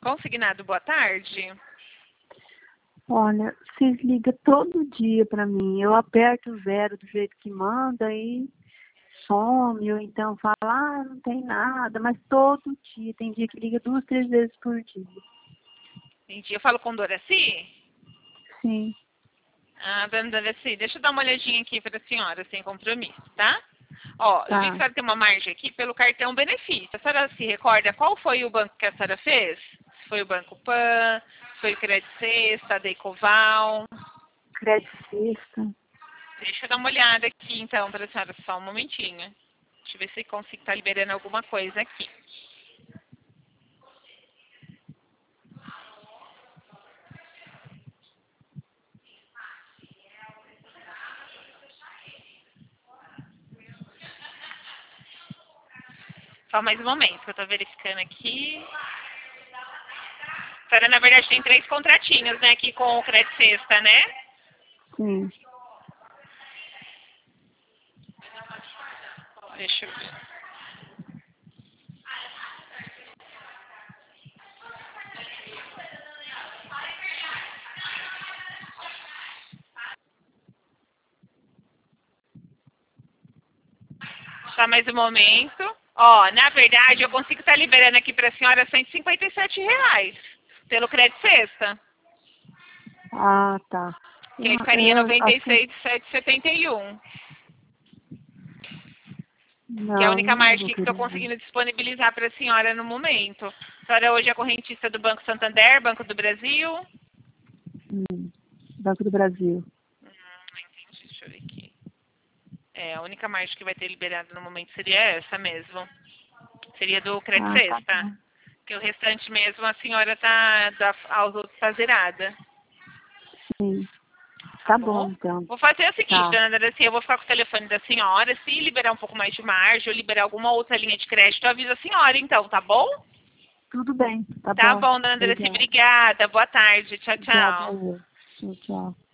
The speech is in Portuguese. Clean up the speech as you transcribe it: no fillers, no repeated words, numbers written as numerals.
Consignado, boa tarde. Olha, vocês ligam todo dia para mim. Eu aperto o 0 do jeito que manda e some, ou então fala, não tem nada, mas todo dia. Tem dia que liga 2, 3 vezes por dia. Entendi. Eu falo com Doraci? Sim. Ah, dona Doraci, deixa eu dar uma olhadinha aqui para a senhora, sem compromisso, tá? Ó, eu vi que a senhora tem uma margem aqui pelo cartão benefício. A senhora se recorda qual foi o banco que a senhora fez? Foi o Banco Pan, foi o Crédito Sexta, Decoval? Crédito Sexta. Deixa eu dar uma olhada aqui então para a senhora, só um momentinho. Deixa eu ver se consigo estar liberando alguma coisa aqui. Só mais um momento que eu estou verificando aqui. A senhora, na verdade, tem 3 contratinhos, né, aqui com o Crédito Sexta, né? Sim. Deixa eu ver. Só mais um momento. Ó, na verdade, eu consigo estar liberando aqui para a senhora R$ 157 pelo Crédito Sexta. Ah, tá. Que aí ficaria Eu acho que... 96.771. Que é a Não, única não margem vou que estou querer. conseguindo disponibilizar para a senhora no momento. A senhora hoje é correntista do Banco Santander, Banco do Brasil. Banco do Brasil. Entendi, deixa eu ver aqui. É, a única margem que vai ter liberado no momento seria essa mesmo. Seria do Crédito Ah, tá Sexta. bom. Porque o restante mesmo a senhora tá, aos outros tá zerada. Sim. Tá bom, então. Vou fazer o seguinte, Tá. dona Doraci, eu vou ficar com o telefone da senhora. Se liberar um pouco mais de margem ou liberar alguma outra linha de crédito, eu aviso a senhora, então, tá bom? Tudo bem. Tá Tá bom. bom, dona Doraci, Obrigada. obrigada. Boa tarde. Tchau, Obrigada. tchau. Tchau, tchau.